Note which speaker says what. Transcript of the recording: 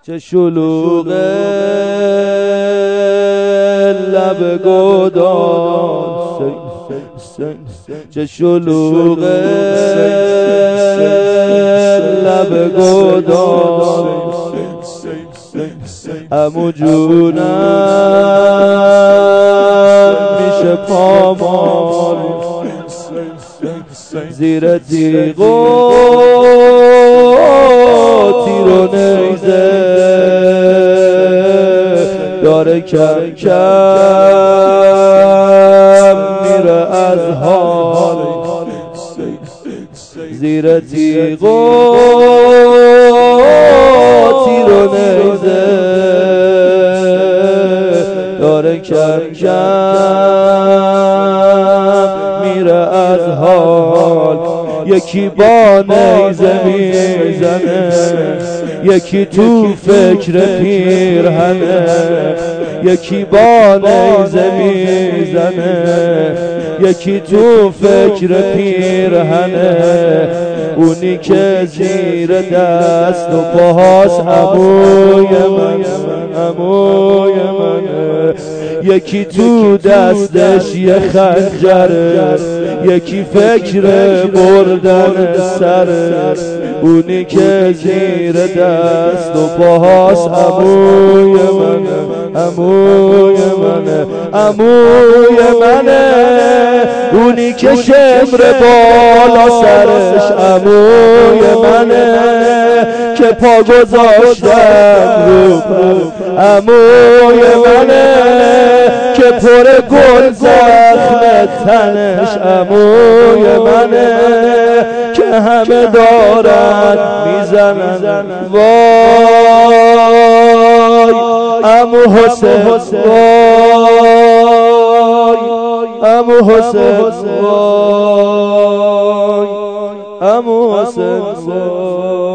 Speaker 1: چه شلوغ لب گداز، چه شلوغ لب گداز، عمو جونم میشه پامال زیر تیغ و تیر و نیزه داره کم کم میره از حال، زیر تیغ و تیر و نیزه داره کم کم میره از حال. یکی با نیزه میزنه، یکی تو فکر پیرهنه، یکی با نیزه میزنه، یکی تو فکر پیرهنه، اونی که زیر دست و پاهاست عموی من، عموی منه. یکی تو دستش یه خنجره، یکی فکر بردن سره، اونی که زیر دست و پاهاست عموی منه، عموی منه، عموی منه. اونی که شمر بالا سرش عموی منه، که پا گذاشتم رو عموی منه، که پر گل زخم تنش عموی منه، که همه دارن میزنن وای عمو حسین، وای عمو حسین، وای عمو حسین، وای.